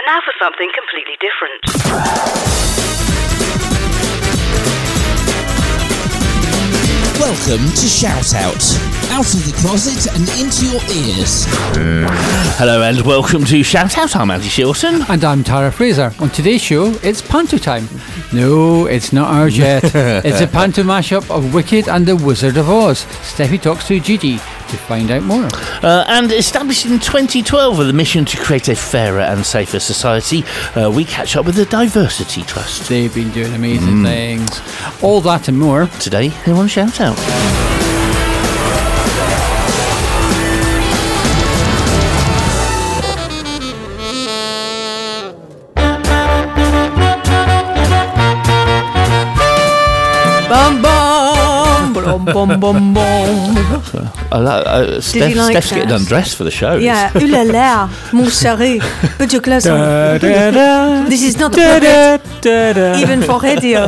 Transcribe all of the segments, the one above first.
And now for something completely different. Welcome to Shout Out of the closet and into your ears. Hello and welcome to Shout Out. I'm Andy Shilton. And I'm Tara Fraser. On today's show, it's panto time. No, it's not ours yet. It's a panto mashup of Wicked and the Wizard of Oz. Steffi talks to Gigi to find out more. And established in 2012 with a mission to create a fairer and safer society, we catch up with the Diversity Trust. They've been doing amazing things. All that and more. Today, they want to shout out. Bum bum, bum bum bum bum. Steph's getting undressed for the show. Yeah, ooh la la, mon chéri, put your clothes on. This is not appropriate, even for radio.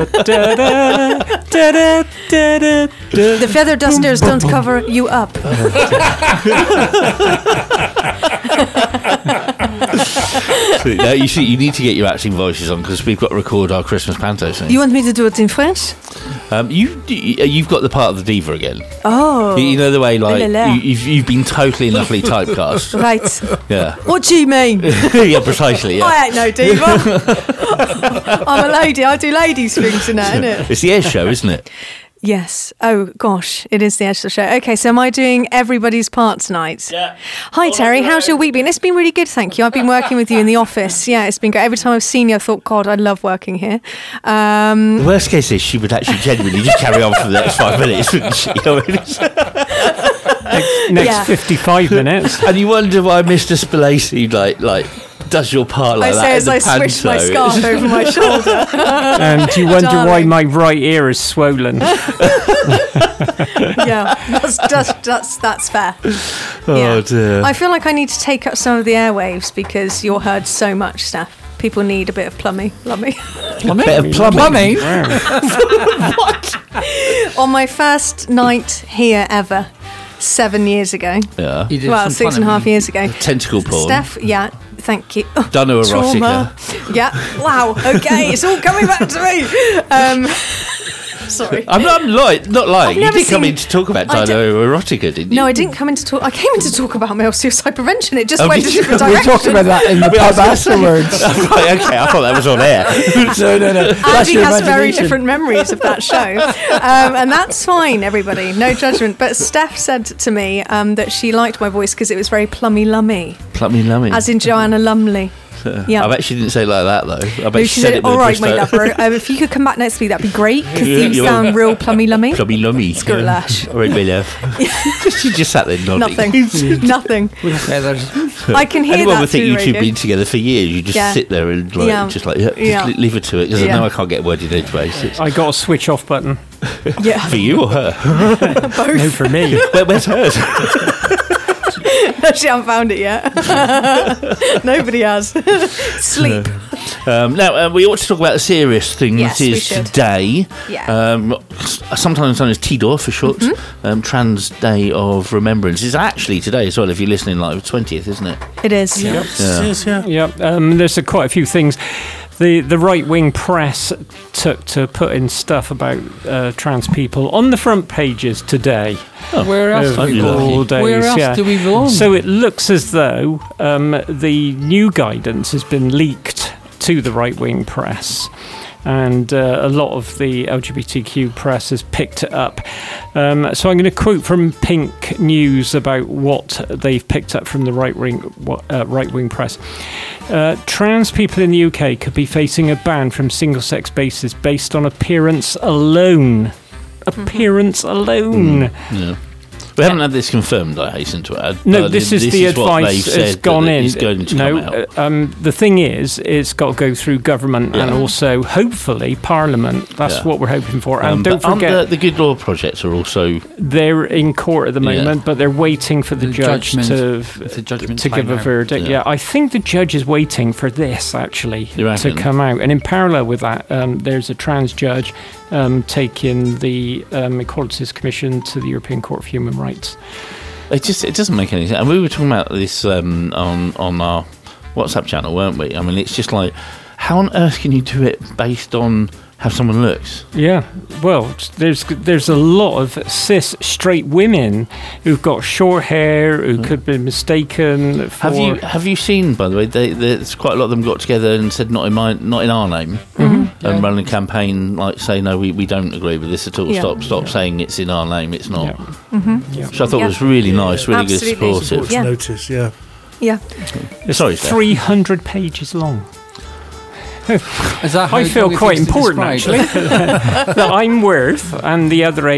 The feather dusters don't cover you up. No, you need to get your acting voices on because we've got to record our Christmas panto scene. You want me to do it in French? You've got the part of the diva again. Oh. You know the way, like, La la la. you've been totally and utterly typecast. Right. Yeah. What do you mean? Yeah, precisely, yeah. I ain't no diva. I'm a lady. I do ladies things and that, innit? It's the air show, isn't it? Yes. Oh, gosh. It is the edge of the show. Okay, so am I doing everybody's part tonight? Yeah. Hi, Terry. How's your week been? It's been really good, thank you. I've been working with you in the office. Yeah, it's been great. Every time I've seen you, I thought, God, I love working here. The worst case is she would actually genuinely just carry on for the next 5 minutes, wouldn't she? Next 55 minutes. And you wonder why Mr. Spilacey, like does your part like I that say in as the I swish my panto. scarf over my shoulder. And you wonder why Darling. my right ear is swollen. Yeah, that's fair. Oh, dear. I feel like I need to take up some of the airwaves because you're heard so much, Steph. People need a bit of lummy. Bit of plumbing. What? On my first night here ever, 7 years ago. Yeah. Well, 6.5 years ago. Tentacle porn. Steph, yeah, thank you. Dano Trauma. erotica. Yeah, wow, okay, it's all coming back to me. Sorry. I'm not lying. You never did come seen- in to talk about I Dino erotica, didn't you? No, I didn't come in to talk. I came in to talk about male suicide prevention. It just Oh, went did a you? different We direction. talked about that in the pub afterwards. Oh, right, okay. I thought that was on air. No. Andy has very different memories of that show. And that's fine, everybody. No judgment. But Steph said to me that she liked my voice because it was very plummy-lummy. Plummy. As in Joanna Lumley. Yeah. I bet she didn't say it like that, though. I bet No, she said it with all a right, my gusto. lover. If you could come back next week, that'd be great because Yeah, you you're- sound real plummy-lummy. Plummy. Skrlash. All right, my love. She just sat there nodding. Nothing. With feathers. I can hear Anyone that would think through you two radio. been together for years. You just Yeah. sit there and Yeah. just Yeah. leave her to it because I know I can't get a word in edgeways. It's I got a switch off button. Yeah, for you or her? No, for me. Where's hers? no, she hasn't found it yet. Nobody has. Sleep. Now, we ought to talk about a serious thing Yes, that we is should. today. Yeah. Sometimes known as TDOR for short. Mm-hmm. Trans Day of Remembrance. It's actually today as well if you're listening live, 20th, isn't it? It is. Yeah. Yeah, there's quite a few things. The right-wing press took to put in stuff about trans people on the front pages today. Where else do we belong? belong? Where else do we belong? So it looks as though the new guidance has been leaked to the right-wing press. And a lot of the LGBTQ press has picked it up. So I'm going to quote from Pink News about what they've picked up from the right-wing press. Trans people in the UK could be facing a ban from single-sex bases based on appearance alone. Appearance alone. Yeah. We haven't had this confirmed, I hasten to add. No, this is the what advice they've that's said gone that in. is going to come out. The thing is, it's got to go through government and also, hopefully, Parliament. That's what we're hoping for. And don't but forget, the Good Law Project are also... they're in court at the moment, but they're waiting for the judge to give a verdict. Yeah, I think the judge is waiting for this, actually, to come out. And in parallel with that, there's a trans judge taking the Equalities Commission to the European Court of Human Rights. It doesn't make any sense. And we were talking about this on our WhatsApp channel, weren't we? I mean, it's just like, how on earth can you do it based on how someone looks? Yeah, well, there's a lot of cis straight women who've got short hair who could be mistaken for. Have you seen, by the way, there's quite a lot of them got together and said not in our name, and run a campaign like say no, we don't agree with this at all. Yeah. Stop saying it's in our name. It's not. Yeah. So I thought it was really nice, really Absolutely. good, supportive. Yeah. Notice, yeah. Yeah. Sorry, Steph. 300 pages long. Is that how I feel long it quite takes to important, describe? actually. That I'm worth, and the other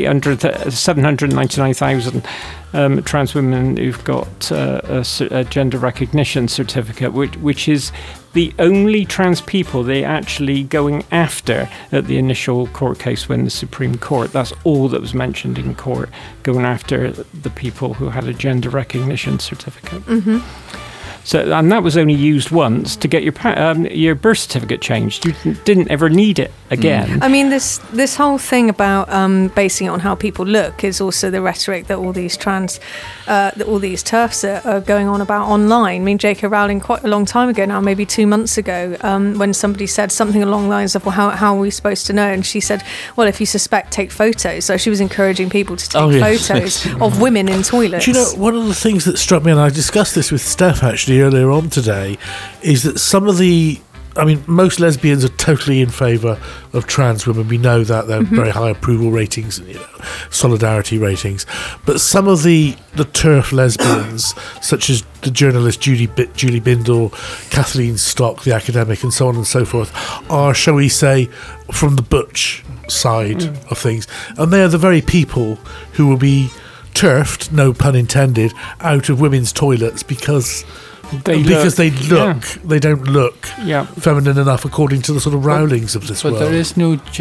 799,000 trans women who've got a gender recognition certificate, which is the only trans people they actually going after at the initial court case when the Supreme Court. That's all that was mentioned in court, going after the people who had a gender recognition certificate. So, and that was only used once to get your birth certificate changed. You didn't ever need it again. I mean, this whole thing about basing it on how people look is also the rhetoric that all these TERFs are going on about online. I mean, J.K. Rowling quite a long time ago now, maybe 2 months ago, when somebody said something along the lines of, well, how are we supposed to know? And she said, well, if you suspect, take photos. So she was encouraging people to take photos of women in toilets. Do you know, one of the things that struck me, and I discussed this with Steph actually earlier on today, is that most lesbians are totally in favour of trans women. We know that they're very high approval ratings and solidarity ratings. But some of the TERF lesbians, such as the journalist Julie Bindel, Kathleen Stock, the academic, and so on and so forth, are, shall we say, from the butch side of things. And they are the very people who will be TERFed, no pun intended, out of women's toilets because they don't look feminine enough according to the sort of Rowlings of this world. But there is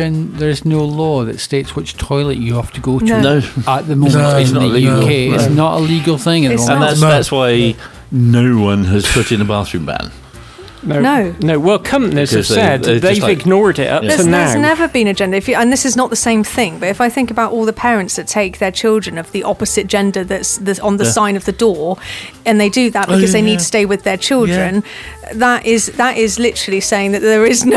no law that states which toilet you have to go to. No. At the moment It's in not the illegal. UK. No. It's not a legal thing at the And moment. that's why no one has put in a bathroom ban. No. Well, companies have Because said they've ignored it up to There's now. never been a gender, and this is not the same thing, but if I think about all the parents that take their children of the opposite gender that's on the sign of the door, and they do that because they need to stay with their children, that is literally saying that there is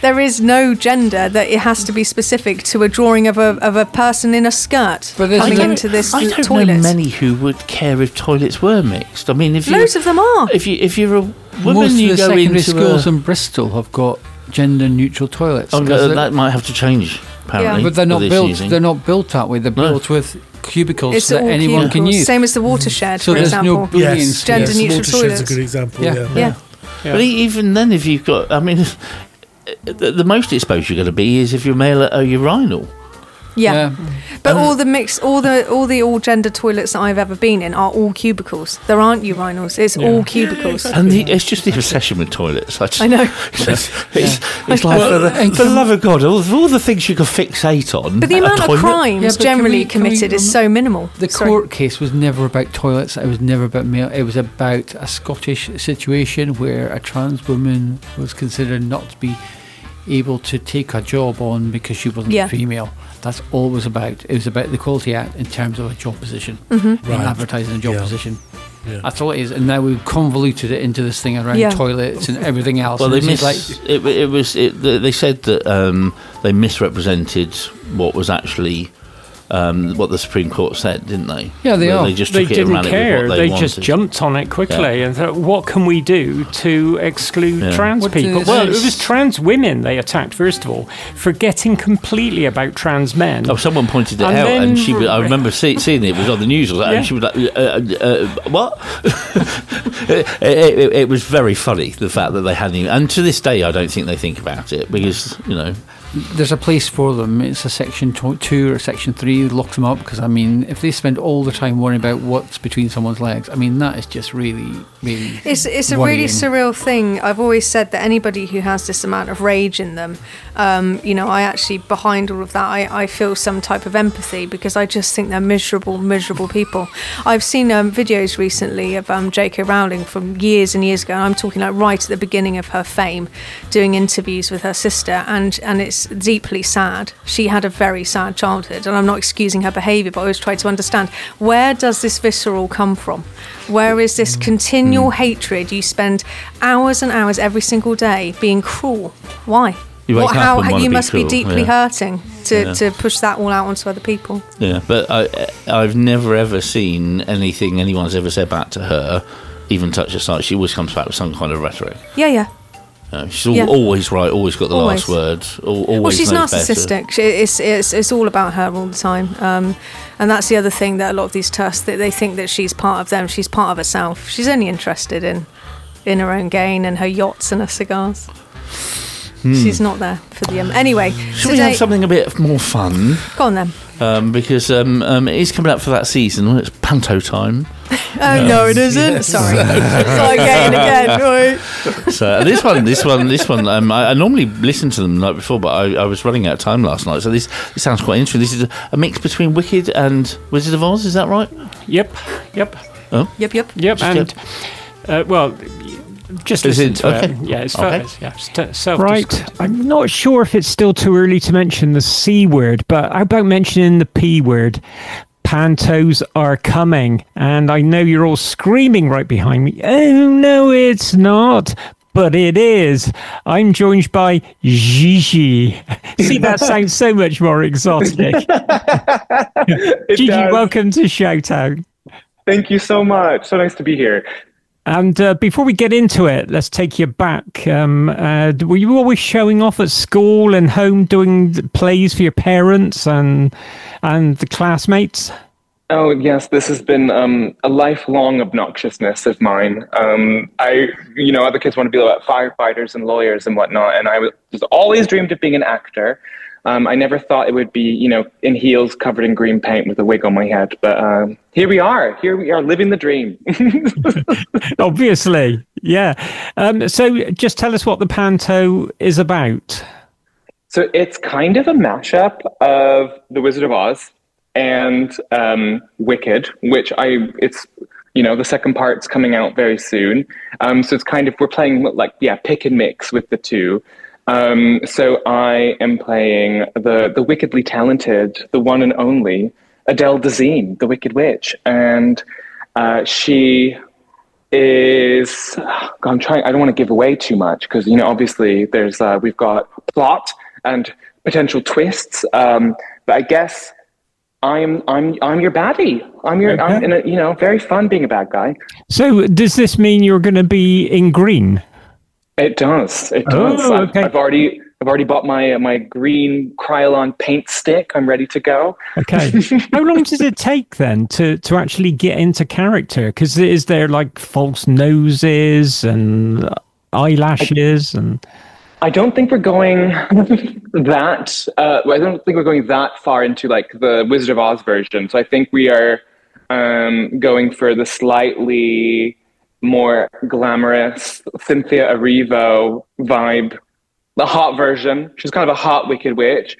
no gender, that it has to be specific to a drawing of a person in a skirt coming into this I don't toilet. know many who would care if toilets were mixed. I mean, Loads of them are. If you're a woman, Most of you the go secondary into schools in Bristol have got gender-neutral toilets. that might have to change. Apparently, but they're not with this built. using. They're not built that way. They're built with cubicles It's that all anyone can cubicles. use. Same as the watershed, So for there's no example. bullying. Gender neutral Watershed's toilets. a good example. Yeah. Yeah. But even then, if you've got, I mean, the most exposed you're going to be is if you're male or urinal. Yeah. But all the all gender toilets that I've ever been in are all cubicles. There aren't urinals. It's all cubicles. And it's just the obsession with toilets. I know. It's like, for the love of God, all the things you could fixate on. But the amount of toilet. crimes but generally can we committed is so minimal. The court case was never about toilets. It was never about male. It was about a Scottish situation where a trans woman was considered not to be able to take a job on because she wasn't female. That's all it was about. It was about the Equality Act in terms of a job position, and advertising a job position. Yeah. That's all it is. And now we've convoluted it into this thing around toilets and everything else. Well, they they said that they misrepresented what was actually what the Supreme Court said, didn't they? Yeah, they are. They just took They it and ran didn't it with care. what They wanted. just jumped on it quickly and thought, what can we do to exclude trans What did people? it Well, say? it was trans women they attacked, first of all, forgetting completely about trans men. Oh, someone pointed it And out, then- and I remember seeing it was on the news, and she was like, "What?" it was very funny, the fact that they hadn't even, and to this day, I don't think they think about it because there's a place for them. It's a Section 2 or Section 3 lock them up because, I mean, if they spend all the time worrying about what's between someone's legs, I mean, that is just really, really It's a worrying. really surreal thing. I've always said that anybody who has this amount of rage in them, I actually, behind all of that, I feel some type of empathy because I just think they're miserable people. I've seen videos recently of J.K. Rowling from years and years ago, and I'm talking like right at the beginning of her fame, doing interviews with her sister, and it's deeply sad. She had a very sad childhood, and I'm not excusing her behaviour, but I always try to understand, where does this visceral come from? Where is this continual hatred? You spend hours and hours every single day being cruel. Why? You wake up and wanna you be must be cruel, deeply yeah. hurting to push that all out onto other people. Yeah, but I've never ever seen anything anyone's ever said back to her even touch her side. She always comes back with some kind of rhetoric. Yeah. She's always right, always got the last word. Always well, she's knows narcissistic. better. It's all about her all the time. And that's the other thing that a lot of these TERFs, that they think that she's part of them. She's part of herself. She's only interested in her own gain and her yachts and her cigars. She's not there for the... Anyway, Should we have something a bit more fun? Go on then. Because it is coming up for that season. It's panto time. Oh, no, it isn't. Sorry. Sorry again. Right. So this one. I normally listen to them the night before, but I was running out of time last night. So this sounds quite interesting. This is a mix between Wicked and Wizard of Oz. Is that right? Yep. Oh. Yep. And well, just listen to okay. it. Yeah, it's Okay. Right. I'm not sure if it's still too early to mention the C word, but how about mentioning the P word? Pantos are coming, and I know you're all screaming right behind me. Oh, no, it's not. But it is. I'm joined by Gigi. See, that sounds so much more exotic. Gigi, welcome to Shout Out. Thank you so much. So nice to be here. And before we get into it, let's take you back. Were you always showing off at school and home, doing plays for your parents and the classmates? Oh, yes, this has been a lifelong obnoxiousness of mine. Other kids want to be like firefighters and lawyers and whatnot, and I was always dreamed of being an actor. I never thought it would be, in heels covered in green paint with a wig on my head. But here we are living the dream. Obviously, yeah. So just tell us what the panto is about. So it's kind of a mashup of The Wizard of Oz and Wicked, which the second part's coming out very soon. So it's kind of, we're playing pick and mix with the two. So I am playing the wickedly talented, the one and only Adele Dazeem, the Wicked Witch, and she is. I don't want to give away too much because obviously there's we've got plot and potential twists. But I guess I'm your baddie. I'm very fun being a bad guy. So does this mean you're going to be in green? It does. Oh, okay. I've already bought my green Krylon paint stick. I'm ready to go. Okay. How long does it take then to actually get into character? Because is there like false noses and eyelashes and? I don't think we're going that. I don't think we're going that far into like the Wizard of Oz version. So I think we are going for the slightly more glamorous Cynthia Erivo vibe, the hot version. She's kind of a hot Wicked Witch.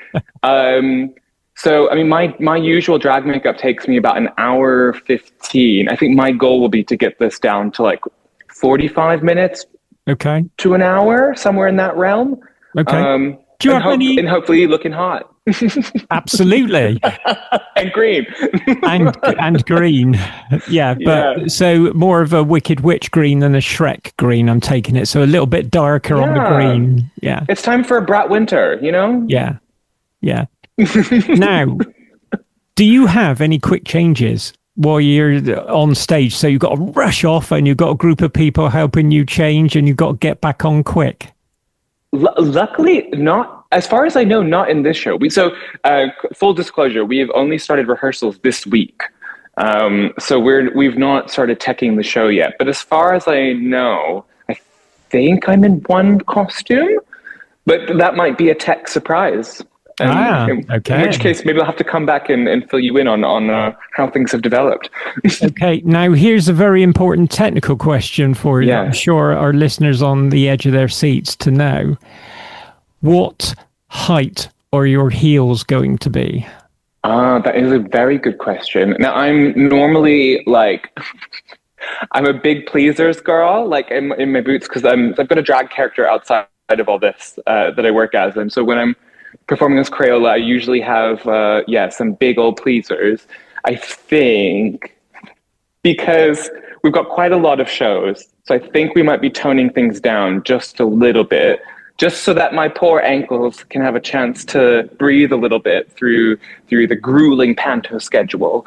So, I mean, my usual drag makeup takes me about an hour 15. I think my goal will be to get this down to like 45 minutes to an hour, somewhere in that realm. Okay. Do you have any? And hopefully looking hot. Absolutely. And green. and green. Yeah, but so more of a Wicked Witch green than a Shrek green, I'm taking it. So a little bit darker on the green. Yeah. It's time for a Brat Winter, Yeah. Yeah. Now, do you have any quick changes while you're on stage? So you've got to rush off and you've got a group of people helping you change and you've got to get back on quick. Luckily, not as far as I know, not in this show. Full disclosure, we have only started rehearsals this week, so we've not started teching the show yet. But as far as I know, I think I'm in one costume, but that might be a tech surprise. Okay. In which case, maybe I'll have to come back and fill you in on how things have developed. Okay, now here's a very important technical question for you. I'm sure our listeners on the edge of their seats to know. What height are your heels going to be? That is a very good question. Now, I'm normally like... I'm a big pleasers girl, like in my boots, because I've got a drag character outside of all this that I work as. And so when performing as Crayola, I usually have, some big old pleasers. I think because we've got quite a lot of shows, so I think we might be toning things down just a little bit, just so that my poor ankles can have a chance to breathe a little bit through the grueling panto schedule.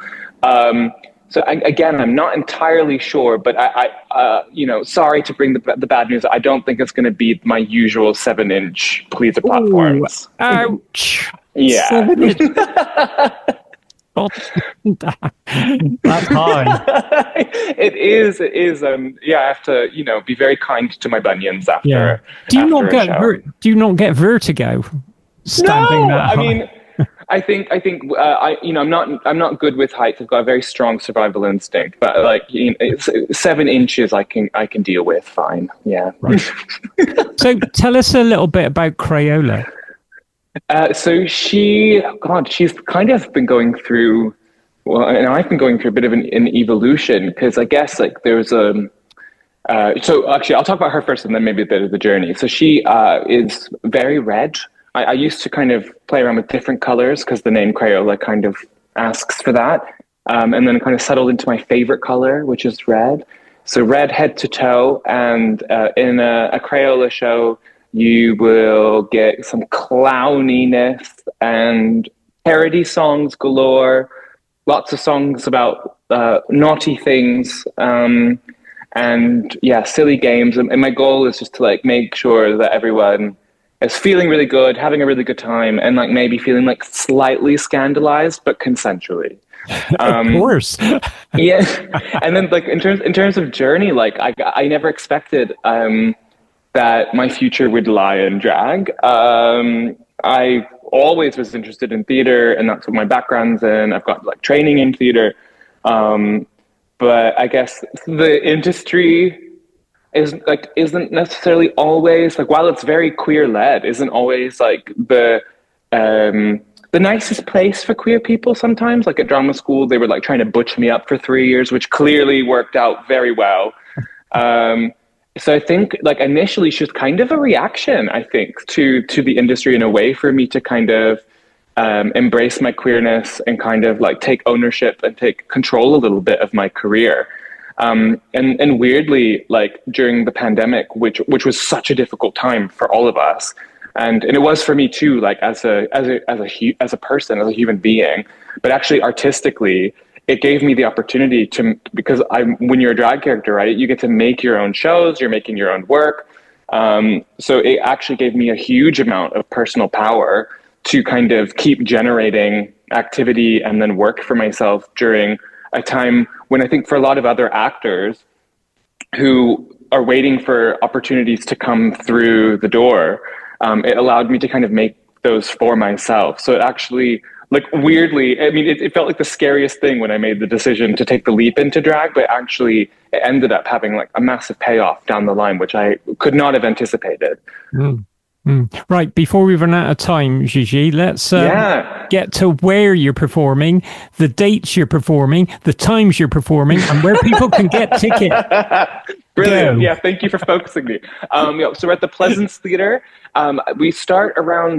I'm not entirely sure, but sorry to bring the bad news. I don't think it's going to be my usual 7-inch pleaser platforms. Ouch! Yeah. 7-inch. That's high. It is. I have to, be very kind to my bunions after. Yeah. Do you not get vertigo standing that high? I mean, I think I'm not good with heights. I've got a very strong survival instinct, but 7 inches I can deal with fine. Yeah. Right. So tell us a little bit about Crayola. So she's kind of been going through, and I've been going through a bit of an evolution, because I guess there's so actually I'll talk about her first and then maybe a bit of the journey. So she is very red. I used to kind of play around with different colors because the name Crayola kind of asks for that. And then kind of settled into my favorite color, which is red. So red head to toe. And in a Crayola show, you will get some clowniness and parody songs galore, lots of songs about naughty things, and silly games. And my goal is just to make sure that everyone is feeling really good, having a really good time, and maybe feeling slightly scandalized, but consensually. Of course. Yeah. And then in terms of journey, I never expected that my future would lie in drag. I always was interested in theater, and that's what my background's in. I've got training in theater. But I guess the industry isn't necessarily always while it's very queer led, isn't always the nicest place for queer people sometimes. At drama school, they were trying to butch me up for 3 years, which clearly worked out very well. So I think initially she was kind of a reaction, I think, to the industry in a way for me to kind of embrace my queerness and kind of take ownership and take control a little bit of my career. And weirdly, during the pandemic, which was such a difficult time for all of us, and it was for me too, as a person, as a human being, but actually artistically, it gave me the opportunity to, because when you're a drag character, right, you get to make your own shows, you're making your own work. So it actually gave me a huge amount of personal power to kind of keep generating activity and then work for myself during a time when I think for a lot of other actors who are waiting for opportunities to come through the door, it allowed me to kind of make those for myself. So it actually, weirdly, I mean, it felt like the scariest thing when I made the decision to take the leap into drag, but actually it ended up having a massive payoff down the line, which I could not have anticipated. Right, before we run out of time, Gigi, let's get to where you're performing, the dates you're performing, the times you're performing, and where people can get tickets. Brilliant. Yeah, thank you for focusing me. So we're at the Pleasance Theatre. We start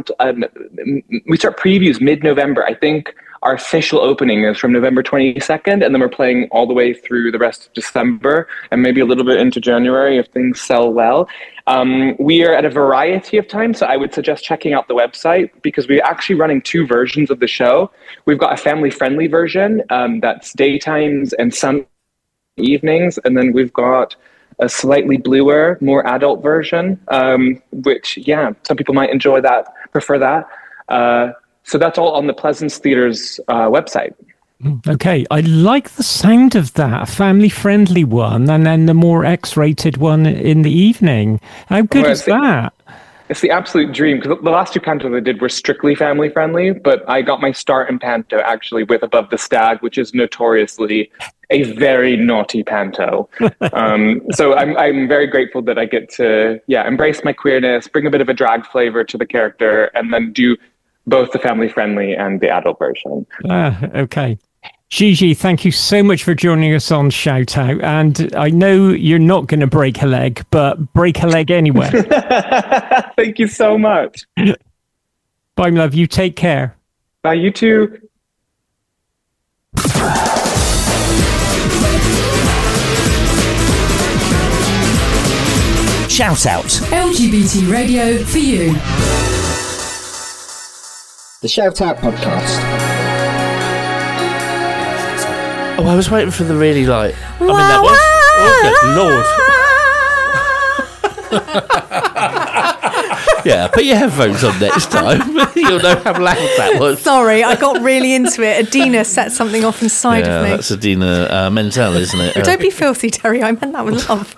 previews mid-November. I think our official opening is from November 22nd, and then we're playing all the way through the rest of December and maybe a little bit into January if things sell well. We are at a variety of times, so I would suggest checking out the website because we're actually running 2 versions of the show. We've got a family-friendly version that's daytimes and some evenings, and then we've got a slightly bluer, more adult version, which, some people might enjoy that, prefer that. So that's all on the Pleasance Theatre's website. Okay, I like the sound of that, a family-friendly one, and then the more X-rated one in the evening. How good is that? It's the absolute dream, because the last 2 pantos I did were strictly family-friendly, but I got my start in panto actually with Above the Stag, which is notoriously a very naughty panto. So I'm very grateful that I get to embrace my queerness, bring a bit of a drag flavor to the character, and then do both the family-friendly and the adult version. Okay. Gigi, thank you so much for joining us on Shout Out. And I know you're not going to break a leg, but break a leg anyway. Thank you so much. Bye, my love. You take care. Bye, you too. Shout Out. LGBT radio for you. The Shout Out podcast. Oh, I was waiting for the really like. Wow, that was. Oh, good lord. Yeah, put your headphones on next time. You'll know how loud that was. Sorry, I got really into it. Adina set something off inside of me. That's Adina Menzel, isn't it? Don't be filthy, Terry. I meant that with love.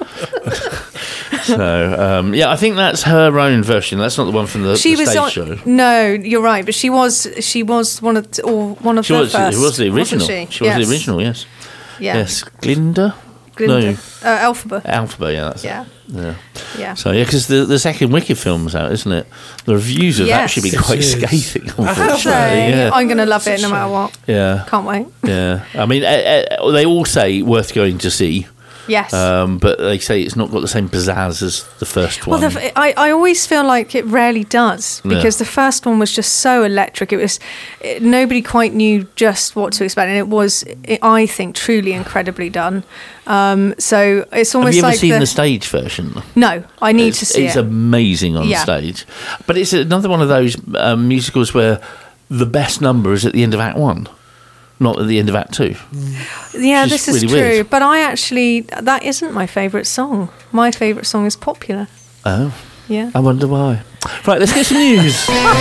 So, I think that's her own version. That's not the one from the stage show. No, you're right. But she was one of the first. She was the original. She was the original. Yes. Yeah. Yes. Glinda. No. Elphaba. Elphaba. Yeah. That's Yeah. it. Yeah. Yeah. So because the second Wicked film's out, isn't it? The reviews have actually been quite scathing. Unfortunately, yeah. I'm going to love it no matter what. Yeah. Can't wait. Yeah. I mean, they all say worth going to see. Yes. But they say it's not got the same pizzazz as the first one. Well, I always feel like it rarely does because the first one was just so electric. Nobody quite knew just what to expect, and it was, I think, truly incredibly done. So it's almost like. Have you ever seen the stage version? No, I need to see it. It's amazing on stage, but it's another one of those musicals where the best number is at the end of Act 1. Not at the end of Act 2. Yeah, this is really true. Weird. But that isn't my favourite song. My favourite song is Popular. Oh. Yeah. I wonder why. Right, let's get some news.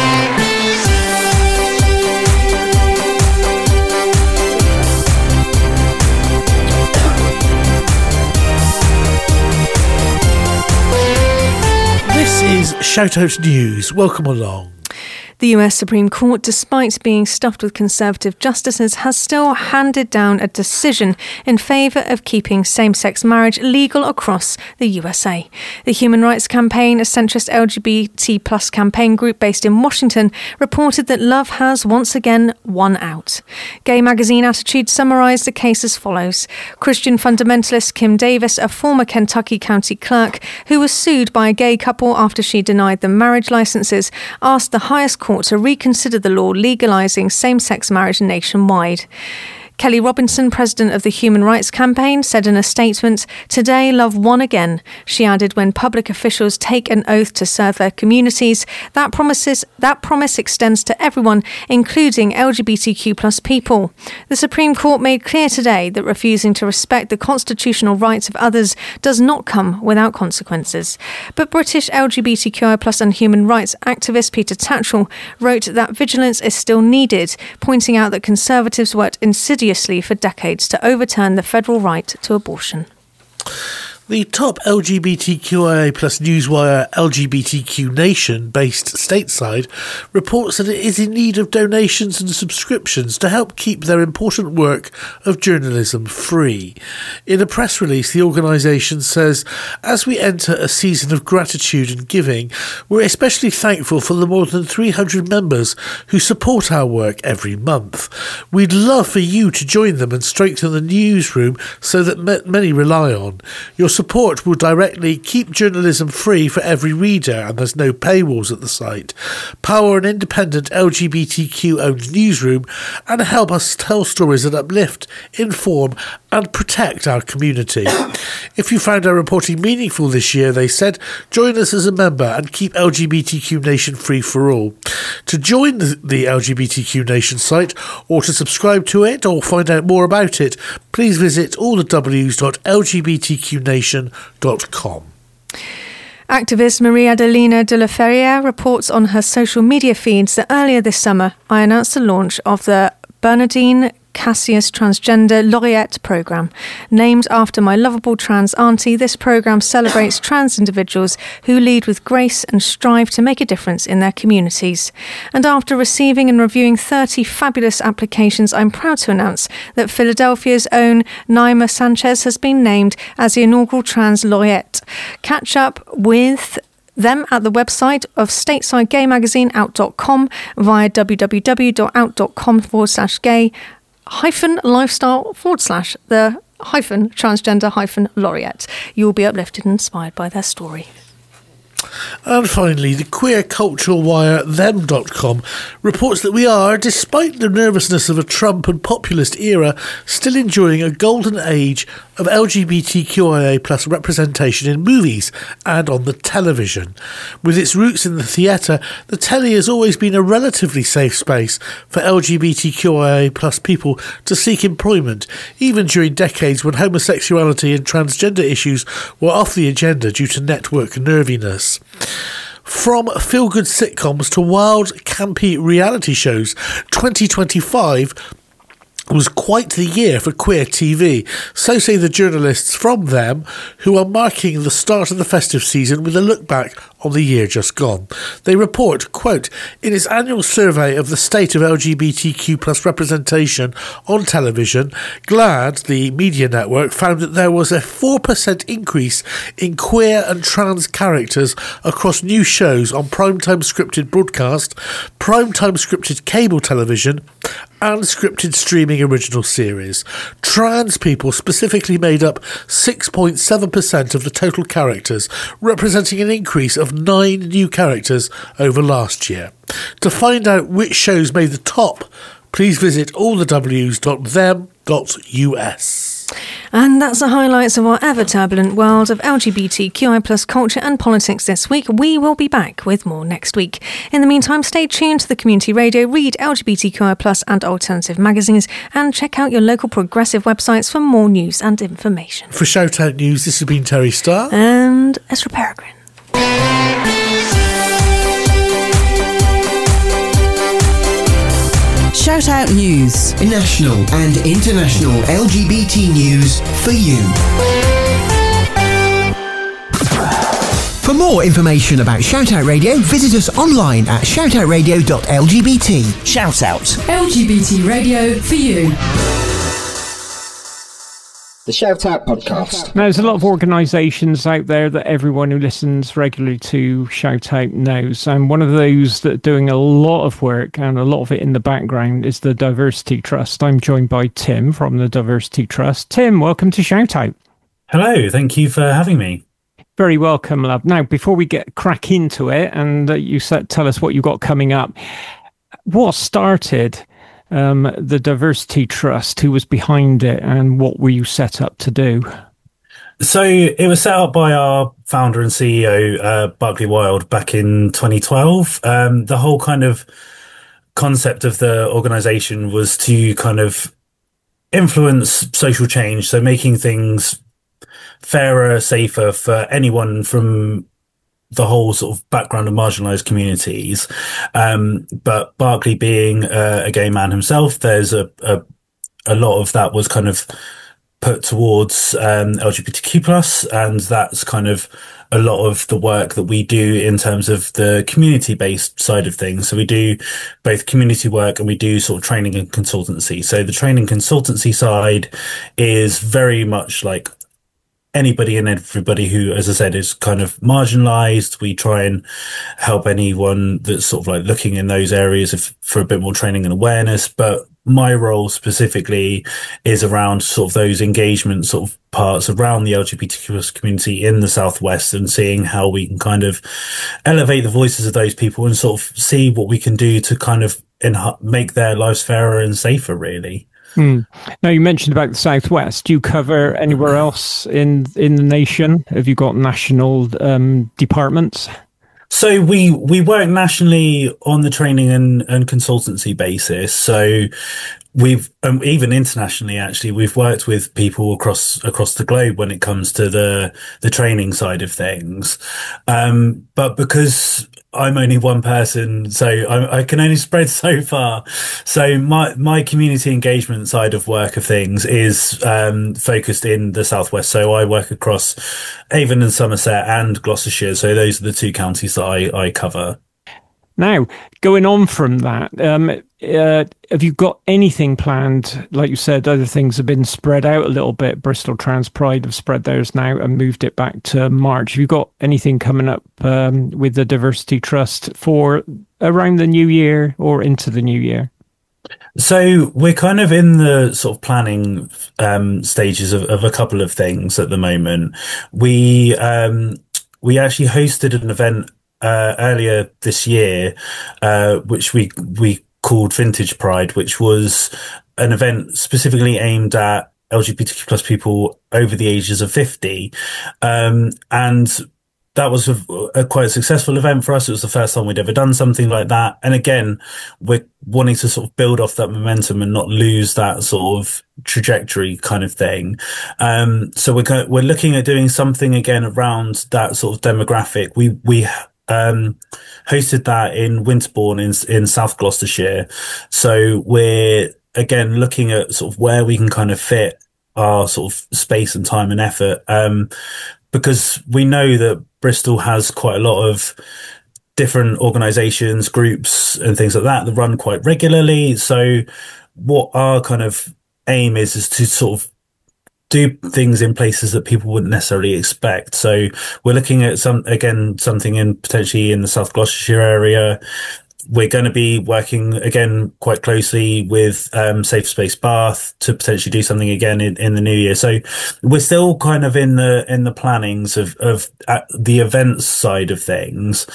This is Shout Out News. Welcome along. The US Supreme Court, despite being stuffed with conservative justices, has still handed down a decision in favour of keeping same-sex marriage legal across the USA. The Human Rights Campaign, a centrist LGBT plus campaign group based in Washington, reported that love has once again won out. Gay magazine Attitude summarised the case as follows. Christian fundamentalist Kim Davis, a former Kentucky county clerk who was sued by a gay couple after she denied them marriage licenses, asked the highest court to reconsider the law legalising same-sex marriage nationwide. Kelly Robinson, president of the Human Rights Campaign, said in a statement, "Today, love won again." She added, when public officials take an oath to serve their communities, that promise extends to everyone, including LGBTQ plus people. The Supreme Court made clear today that refusing to respect the constitutional rights of others does not come without consequences. But British LGBTQI plus and human rights activist Peter Tatchell wrote that vigilance is still needed, pointing out that Conservatives worked insidiously for decades to overturn the federal right to abortion. The top LGBTQIA plus newswire LGBTQ Nation, based stateside, reports that it is in need of donations and subscriptions to help keep their important work of journalism free. In a press release, the organisation says, "As we enter a season of gratitude and giving, we're especially thankful for the more than 300 members who support our work every month. We'd love for you to join them and strengthen the newsroom so that many rely on. Your support will directly keep journalism free for every reader, and there's no paywalls at the site. Power an independent LGBTQ-owned newsroom and help us tell stories that uplift, inform and protect our community. If you found our reporting meaningful this year," they said, "join us as a member and keep LGBTQ Nation free for all. To join the LGBTQ Nation site or to subscribe to it or find out more about it, please visit allthews.lgbtqnation.com. Activist Maria Adelina de la Feria reports on her social media feeds that earlier this summer I announced the launch of the Bernardine Cassius Transgender Laureate Programme. Named after my lovable trans auntie, this programme celebrates trans individuals who lead with grace and strive to make a difference in their communities. And after receiving and reviewing 30 fabulous applications, I'm proud to announce that Philadelphia's own Naima Sanchez has been named as the inaugural Trans Laureate. Catch up with them at the website of stateside gay magazine out.com via www.out.com/gay -lifestyle/the -transgender -laureate. You will be uplifted and inspired by their story. And finally, the queer cultural wire them.com reports that we are, despite the nervousness of a Trump and populist era, still enjoying a golden age of LGBTQIA plus representation in movies and on the television. With its roots in the theatre, the telly has always been a relatively safe space for LGBTQIA plus people to seek employment, even during decades when homosexuality and transgender issues were off the agenda due to network nerviness. From feel-good sitcoms to wild, campy reality shows, 2025 was quite the year for queer TV. So say the journalists from them, who are marking the start of the festive season with a look back on the year just gone. They report, quote, in its annual survey of the state of LGBTQ plus representation on television, GLAAD, the media network, found that there was a 4% increase in queer and trans characters across new shows on primetime scripted broadcast, primetime scripted cable television, and scripted streaming original series. Trans people specifically made up 6.7% of the total characters, representing an increase of 9 new characters over last year. To find out which shows made the top, please visit allthews.them.us. And that's the highlights of our ever turbulent world of LGBTQI plus culture and politics this week. We will be back with more next week. In the meantime, stay tuned to the community radio, read LGBTQI plus and alternative magazines, and check out your local progressive websites for more news and information. For Shout Out News, this has been Terry Starr and Ezra Peregrine. Shout Out News. National and international LGBT news for you. For more information about Shout Out Radio, visit us online at shoutoutradio.lgbt. Shout Out. LGBT radio for you. The Shout Out Podcast. Now, there's a lot of organisations out there that everyone who listens regularly to Shout Out knows. And one of those that are doing a lot of work, and a lot of it in the background, is the Diversity Trust. I'm joined by Tim from the Diversity Trust. Tim, welcome to Shout Out. Hello, thank you for having me. Very welcome, love. Now, before we get crack into it, and you tell us what you got coming up, what started the Diversity Trust? Who was behind it, and what were you set up to do? So it was set up by our founder and CEO, Barclay Wild, back in 2012. The whole kind of concept of the organization was to kind of influence social change, so making things fairer, safer for anyone from the whole sort of background of marginalized communities. But Barclay being a gay man himself, there's a lot of that was kind of put towards LGBTQ plus, and that's kind of a lot of the work that we do in terms of the community-based side of things. So we do both community work and we do sort of training and consultancy. So the training consultancy side is very much like anybody and everybody who, as I said, is kind of marginalized. We try and help anyone that's sort of like looking in those areas for a bit more training and awareness. But my role specifically is around sort of those engagement sort of parts around the LGBTQ community in the Southwest, and seeing how we can kind of elevate the voices of those people and sort of see what we can do to kind of make their lives fairer and safer, really. Now, you mentioned about the Southwest. Do you cover anywhere else in the nation? Have you got national departments? So we work nationally on the training and consultancy basis. So we've even internationally, actually, we've worked with people across the globe when it comes to the training side of things. But because I'm only one person, so I can only spread so far. So my community engagement side of work of things is focused in the Southwest. So I work across Avon and Somerset and Gloucestershire. So those are the two counties that I cover. Now, going on from that, have you got anything planned? Like you said, other things have been spread out a little bit. Bristol Trans Pride have spread theirs now and moved it back to March. Have you got anything coming up with the Diversity Trust for around the new year or into the new year? So we're kind of in the sort of planning stages of a couple of things at the moment. we actually hosted an event earlier this year, which we called Vintage Pride, which was an event specifically aimed at LGBTQ plus people over the ages of 50. And that was a quite successful event for us. It was the first time we'd ever done something like that. And again, we're wanting to sort of build off that momentum and not lose that sort of trajectory kind of thing. So we're looking at doing something again around that sort of demographic. We hosted that in Winterbourne in South Gloucestershire. So we're again looking at sort of where we can kind of fit our sort of space and time and effort, because we know that Bristol has quite a lot of different organisations, groups and things like that run quite regularly. So what our kind of aim is to sort of do things in places that people wouldn't necessarily expect. So we're looking at something in potentially in the South Gloucestershire area. We're going to be working again quite closely with Safe Space Bath to potentially do something again in the new year. So we're still kind of in the plannings of the events side of things.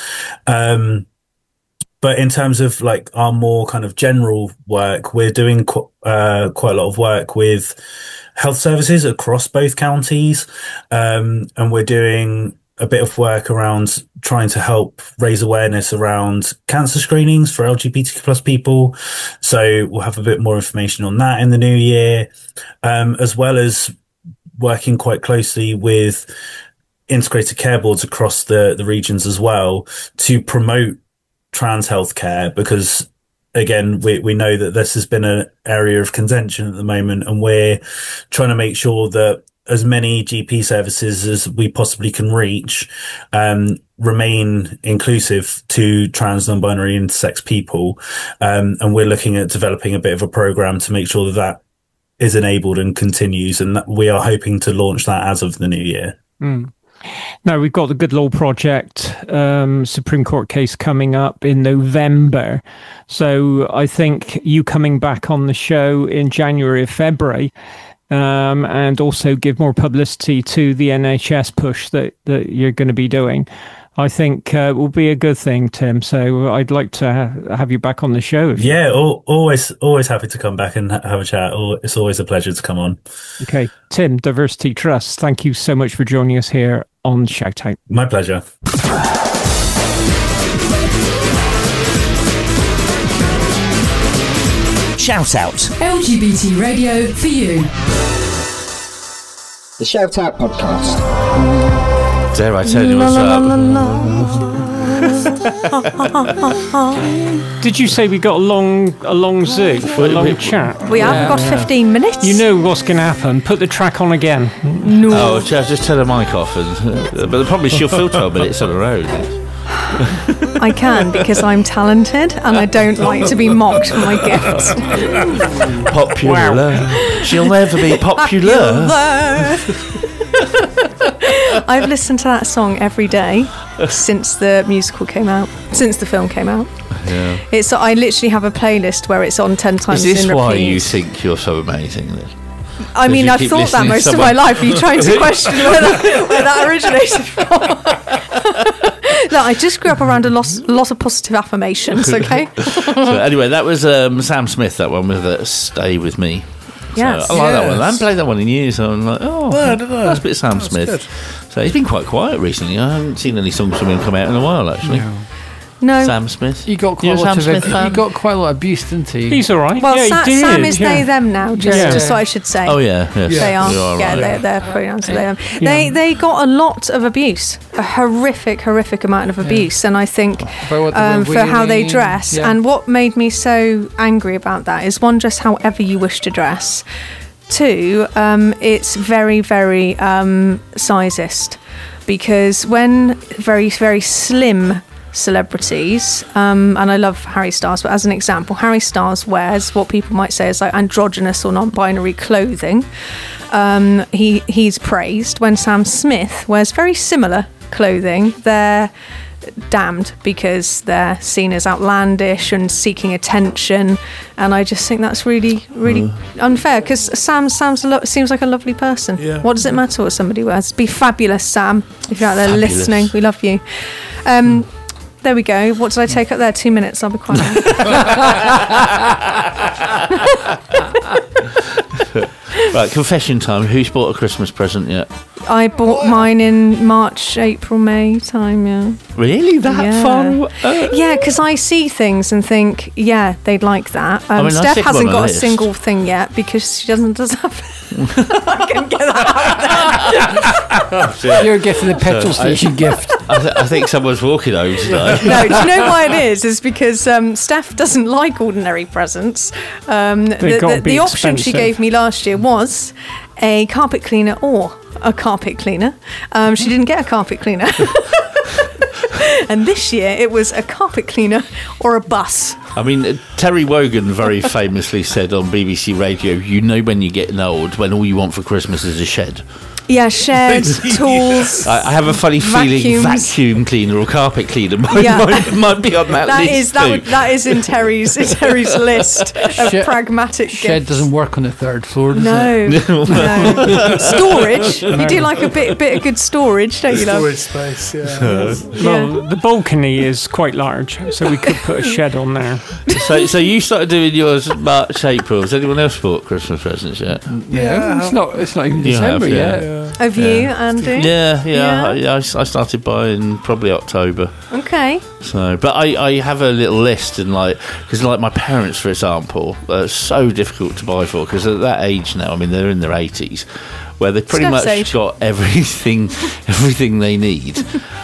But in terms of like our more kind of general work, we're doing quite a lot of work with health services across both counties. And we're doing a bit of work around trying to help raise awareness around cancer screenings for LGBTQ plus people. So we'll have a bit more information on that in the new year, as well as working quite closely with integrated care boards across the regions as well to promote trans healthcare, because again, we know that this has been an area of contention at the moment, and we're trying to make sure that as many GP services as we possibly can reach remain inclusive to trans, non-binary, intersex people. And we're looking at developing a bit of a program to make sure that is enabled and continues. And that we are hoping to launch that as of the new year. Mm. Now, we've got the Good Law Project Supreme Court case coming up in November. So I think you coming back on the show in January or February, and also give more publicity to the NHS push that you're going to be doing, I think will be a good thing, Tim. So I'd like to have you back on the show. Yeah, always happy to come back and have a chat. It's always a pleasure to come on. Okay, Tim, Diversity Trust, thank you so much for joining us here on Shout Out. My pleasure. Shout Out. LGBT radio for you. The Shout Out podcast. Dare I tell you what's up? Did you say we got a long zoo for a long chat? We have got 15 minutes. You know what's going to happen. Put the track on again. No. Oh, just turn the mic off. But the problem is she'll fill 12 minutes on her own. I can, because I'm talented and I don't like to be mocked for my gifts. Popular. Wow. She'll never be popular. I've listened to that song every day since the musical came out, since the film came out. Yeah. I literally have a playlist where it's on 10 times in repeat. Is this why you think you're so amazing then? I mean, I've thought that most of my life. Are you trying to question where that originated from? No, I just grew up around a lot of positive affirmations, okay? So anyway, that was Sam Smith, that one with Stay With Me. Yes. So I like that one. I haven't played that one in years, so I'm like, that's a bit of Sam Smith. Good. So he's been quite quiet recently. I haven't seen any songs from him come out in a while, actually. No. Sam Smith. He got quite a lot of abuse, didn't he? He's all right. Well, yeah, Sam is they, them now, just what I should say. Oh, yeah. Yes. They are. Right. Their pronouns are they, them. They got a lot of abuse, a horrific amount of abuse. And I think for how they dress. Yeah. And what made me so angry about that is, one, just however you wish to dress. Two, it's very, very sizist. Because when very, very slim celebrities, and I love Harry Styles, but as an example, Harry Styles wears what people might say is like androgynous or non-binary clothing. He's praised. When Sam Smith wears very similar clothing, they're damned because they're seen as outlandish and seeking attention, and I just think that's really, really unfair. Because Sam seems like a lovely person. Yeah. What does it matter what somebody wears? Be fabulous, Sam. If you're out there listening, we love you. There we go. What did I take up there? 2 minutes. I'll be quiet. Right, confession time. Who's bought a Christmas present yet? I bought mine in March, April, May time, yeah. Really? That far? Yeah, because I see things and think, yeah, they'd like that. I mean, Steph I'll hasn't got a list. single thing yet because she doesn't have... I can get that out there. You're getting the petrol station gift. I think someone's walking home today. No, do you know why it is? It's because Steph doesn't like ordinary presents. The option she gave me last year was a carpet cleaner or a carpet cleaner. She didn't get a carpet cleaner. And this year it was a carpet cleaner or a bus. I mean, Terry Wogan very famously said on BBC Radio, you know when you're getting old, when all you want for Christmas is a shed. Yeah, sheds, tools. I have a funny feeling vacuum cleaner or carpet cleaner might be on that list. That is in Terry's list of pragmatic shed gifts. doesn't work on the 3rd floor, does it? No. Storage. You do like a bit of good storage, don't you, love? Storage space, yeah. Well, the balcony is quite large, so we could put a shed on there. So you started doing yours March, April. Has anyone else bought Christmas presents yet? Yeah, it's not even December yet. Of you, Andrew? Yeah. I started buying probably October. Okay. So, but I have a little list, and because my parents, for example, are so difficult to buy for because at that age now, I mean, they're in their 80s, where they've pretty much got everything they need.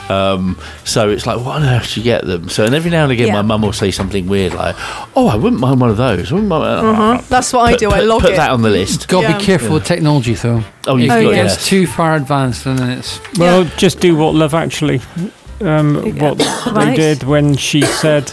So it's like, what on earth do you get them? So, and every now and again, my mum will say something weird like, "Oh, I wouldn't mind one of those." That's what I do. I log it. Put that on the list. Got to be careful with technology, though. Oh, if it gets too far advanced, then it's just do what Love Actually. What they did when she said,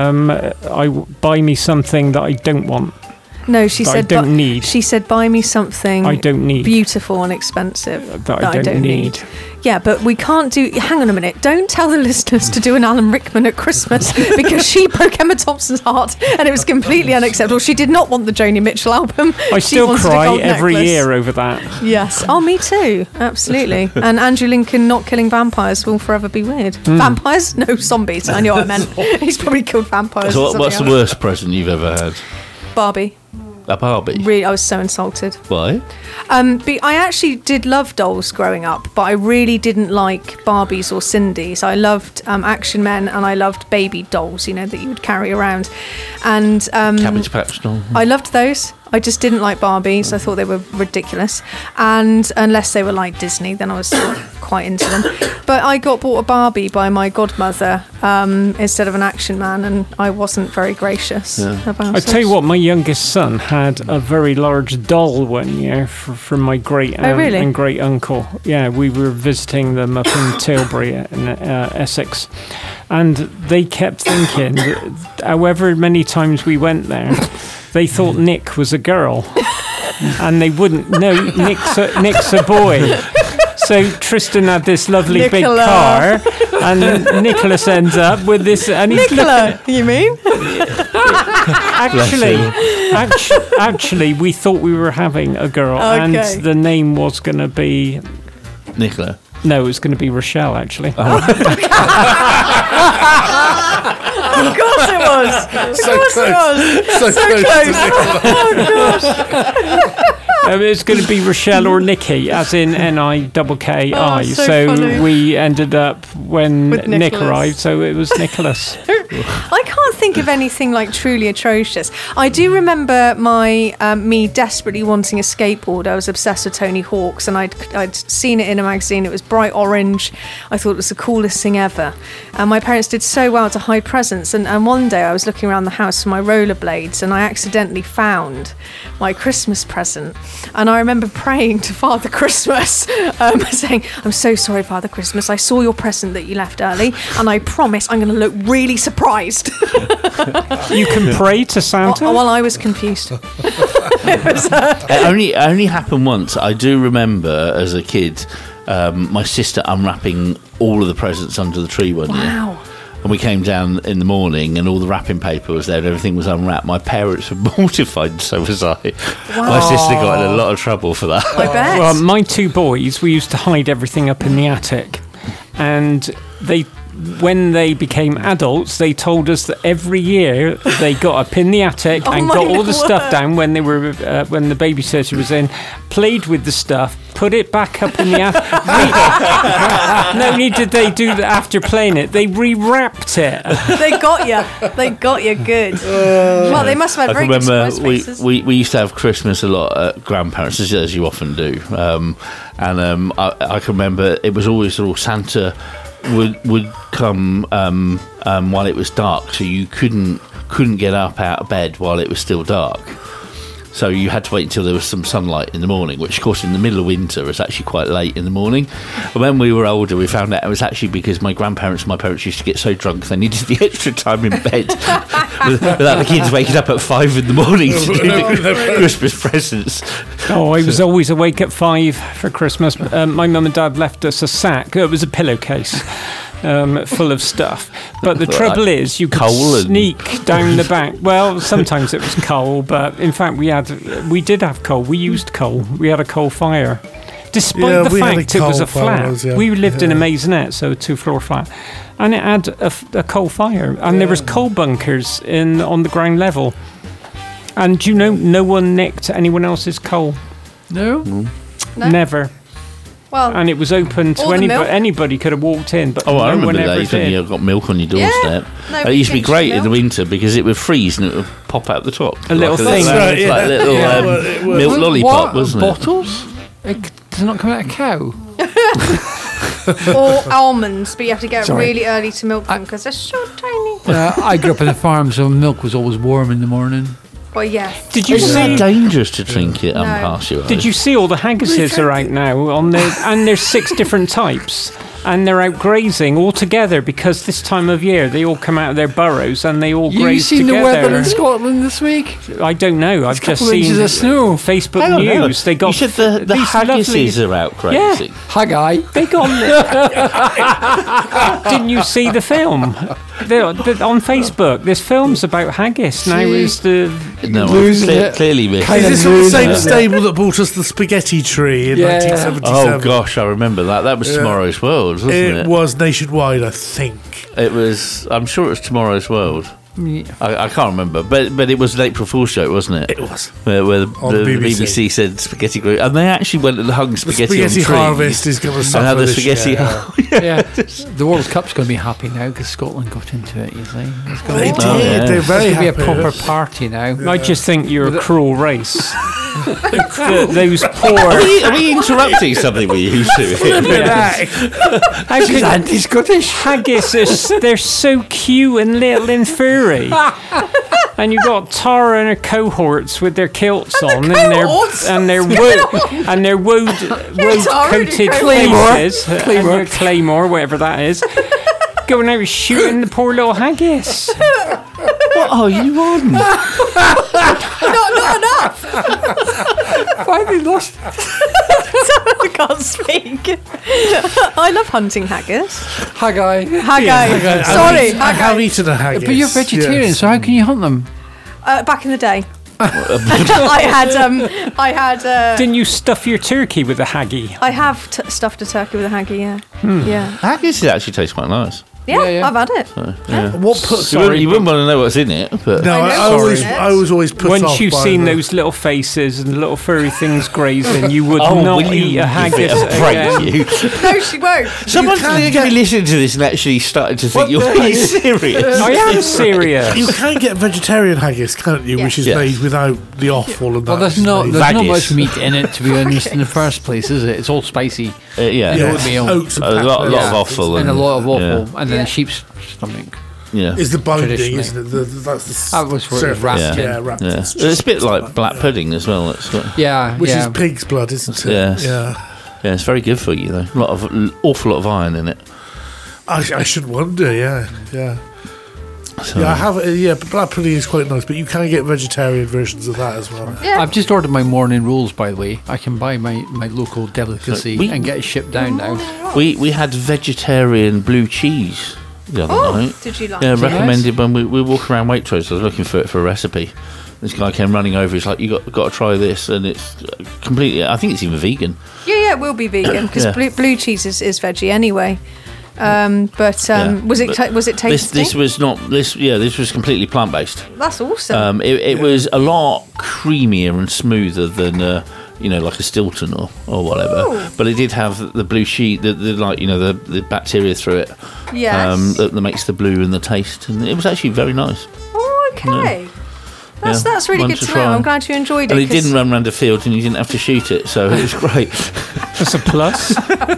"Buy me something that I don't want." No, she said, I don't need. She said, buy me something I don't need. Beautiful and expensive that I don't need. Yeah, but we can't do... Hang on a minute. Don't tell the listeners to do an Alan Rickman at Christmas because she broke Emma Thompson's heart and it was completely unacceptable. She did not want the Joni Mitchell album. I still cry every year over that. Yes. Oh, me too. Absolutely. And Andrew Lincoln not killing vampires will forever be weird. Vampires? No, zombies. I knew what I meant. He's probably killed vampires. So what's the worst present you've ever had? Barbie. A Barbie? Really, I was so insulted. Why? I actually did love dolls growing up, but I really didn't like Barbies or Cindy's. I loved Action Men and I loved baby dolls, that you would carry around. And Cabbage Patch doll. I loved those. I just didn't like Barbies. I thought they were ridiculous. And unless they were like Disney, then I was quite into them. But I got bought a Barbie by my godmother instead of an Action Man, and I wasn't very gracious about it. I tell you what, my youngest son had a very large doll one year from my great aunt and great uncle. Yeah, we were visiting them up in Tilbury in Essex. And they kept thinking, that however many times we went there, they thought Nick was a girl. And they wouldn't. No, Nick's a boy. So Tristan had this lovely big car, and Nicholas ends up with this. And he's Nicola, you mean? Actually, we thought we were having a girl, and the name was going to be Nicola. No, it was going to be Rochelle, actually. Oh. Of course it was. So close. Oh gosh. It's going to be Rochelle or Nikki, as in Nikki. So so we ended up when Nick arrived, so it was Nicholas. I can't think of anything like truly atrocious. I do remember me desperately wanting a skateboard. I was obsessed with Tony Hawk's, and I'd seen it in a magazine. It was bright orange. I thought it was the coolest thing ever. And my parents did so well to hide presents. And one day I was looking around the house for my rollerblades, and I accidentally found my Christmas present. And I remember praying to Father Christmas, saying, "I'm so sorry, Father Christmas. I saw your present that you left early, and I promise I'm going to look really surprised." You can pray to Santa? Well, I was confused. It only happened once. I do remember as a kid, my sister unwrapping all of the presents under the tree one year. Wow. And we came down in the morning and all the wrapping paper was there and everything was unwrapped. My parents were mortified and so was I. Wow. My sister got in a lot of trouble for that. I bet. Well, my two boys, we used to hide everything up in the attic. And when they became adults, they told us that every year they got up in the attic and got all the stuff down when they were when the babysitter was in, played with the stuff, put it back up in the attic. Not only did they do that after playing it, they rewrapped it. They got you. They got you good. Well, they must have had very good surprise faces. we used to have Christmas a lot at grandparents', as you often do. I can remember it was always sort of Santa would come while it was dark, so you couldn't get up out of bed while it was still dark. So you had to wait until there was some sunlight in the morning, which, of course, in the middle of winter is actually quite late in the morning. And when we were older, we found out it was actually because my grandparents and my parents used to get so drunk they needed the extra time in bed without the kids waking up at 5 in the morning to do the Christmas presents. Oh, I was always awake at 5 for Christmas. My mum and dad left us a sack. It was a pillowcase. Full of stuff, but the trouble is you could sneak down the back. Well, sometimes it was coal, but in fact we did have coal. We used coal. We had a coal fire, despite the fact it was a flat. We lived in a maisonette, so a 2-floor flat, and it had a coal fire, and there was coal bunkers on the ground level. And do you know, no one nicked anyone else's coal. No. Never. Well, and it was open to anybody. Anybody could have walked in, but I remember one ever days did. when you got milk on your doorstep. Yeah. It used to be great in the winter because it would freeze and it would pop out the top. A little thing. Like a little milk lollipop, wasn't it? Bottles? It does not come out of a cow. Or almonds, but you have to get up really early to milk them because they're so tiny. I grew up on a farm, so milk was always warm in the morning. Well, yeah. Did you Isn't see? it dangerous to drink it unpasteurised? Did you see all the haggises are out now and there's 6 different types, and they're out grazing all together because this time of year they all come out of their burrows and they all graze together. You seen the weather in Scotland this week? I don't know. I've just seen inches of snow. Facebook news. They got you said the haggises are out grazing. Yeah. Haggai. They got. Didn't you see the film? On Facebook, there's films about haggis. Now is the clearly missed. Is this from the same stable that bought us the spaghetti tree in 1977? Oh gosh, I remember that. That was Tomorrow's World, wasn't it? It was nationwide, I think. It was. I'm sure it was Tomorrow's World. I can't remember, but it was an April Fool's joke, wasn't it? It was. Where the BBC said spaghetti group, and they actually went and hung spaghetti on trees. The spaghetti harvest is going to suffer and this year. The World Cup's going to be happy now because Scotland got into it, you see. They did. They're very happy. It's going to be a proper party now. I just think you're a cruel race. Those poor... Are we interrupting something we used to? She's anti-Scottish. Haggis, they're so cute and little and furry. And you've got Tara and her cohorts with their kilts on and their woad-coated faces, Claymore, whatever that is, going out shooting the poor little haggis. What are you on? Not enough. Finally lost. I can't speak. I love hunting haggis. Haggai. Sorry, I have eaten a haggis. But you're vegetarian, so how can you hunt them? Back in the day. I had. Didn't you stuff your turkey with a haggie? I have stuffed a turkey with a haggie. Yeah. Yeah. Haggis actually tastes quite nice. Yeah, I've had it. What puts you wouldn't want to know what's in it, but I was always put off. Once you've seen those little faces and little furry things grazing, you would not eat a haggis again. No, she won't. Someone's going to be listening to this and actually starting to think you're being serious. I am serious. You can get vegetarian haggis, can't you? Which is made without the offal and that. Well, there's not much meat in it, to be honest, in the first place, is it? It's all spicy. Oats and a lot of offal and a lot of offal, and then a sheep's stomach. Yeah, is the binding, isn't it? That's the that was where it was wrapped. Wrapped. It's a bit like black pudding as well. Which is pig's blood, isn't it? Yeah, it's very good for you though. Awful lot of iron in it. I should wonder. Yeah. So. Yeah, I have. Yeah, black pudding is quite nice, but you can get vegetarian versions of that as well. Yeah. I've just ordered my morning rolls, by the way. I can buy my local delicacy and get it shipped down now. We had vegetarian blue cheese the other night. Did you like it? it? Yeah, recommended when we walk around Waitrose. I was looking for it for a recipe. This guy came running over. He's like, "You got to try this," and it's completely. I think it's even vegan. Yeah, it will be vegan because blue cheese is veggie anyway. Was it tasty? This was not this. Yeah, this was completely plant based. That's awesome. It was a lot creamier and smoother than like a Stilton or whatever. Ooh. But it did have the blue sheet, the bacteria through it. Yes. That makes the blue and the taste, and it was actually very nice. Oh, okay. Yeah. That's really good to know. I'm glad you enjoyed it. And it didn't run around a field, and you didn't have to shoot it, so it was great. That's a plus.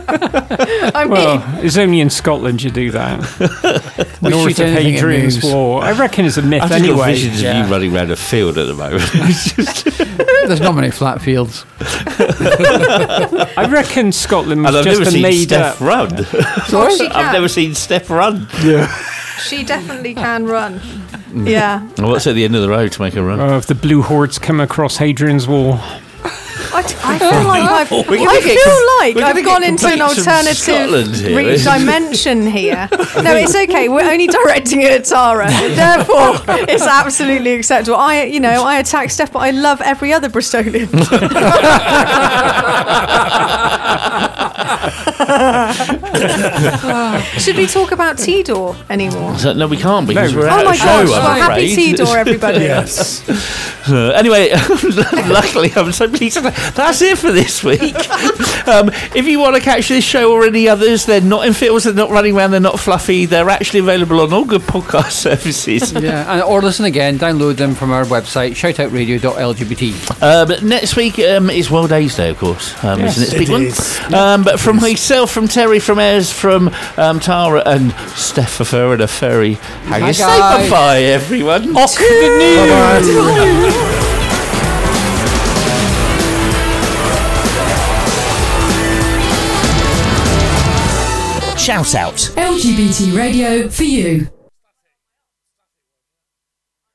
It's only in Scotland you do that. North of Hadrian's Wall. I reckon it's a myth anyway. I've got visions of you running around a field at the moment. There's not many flat fields. I reckon Scotland was I've just never a seen made Steph run. I've never seen Steph run. Yeah. She definitely can run. Yeah. Well, what's at the end of the road to make a run? If the Blue Hordes come across Hadrian's Wall. I feel like I've gone into an alternative dimension here. No, it's okay. We're only directing it at Tara. Therefore, it's absolutely acceptable. I attack Steph, but I love every other Bristolian. Should we talk about Tidor anymore? No, we can't because we're out of my show. gosh! Well, happy Tidor, everybody. Yes. Anyway, luckily, I'm so pleased. That's it for this week. If you want to catch this show or any others, they're not in fields, they're not running around, they're not fluffy. They're actually available on all good podcast services. Yeah, or listen again, download them from our website, shoutoutradio.lgbt. But next week is World AIDS Day, of course. Yes, isn't it? Big one. But from myself, from Terry, from Ez, from Tara, and Steph for Fur and a Furry, how you say bye-bye, everyone. Off the news. Shout out. LGBT radio for you.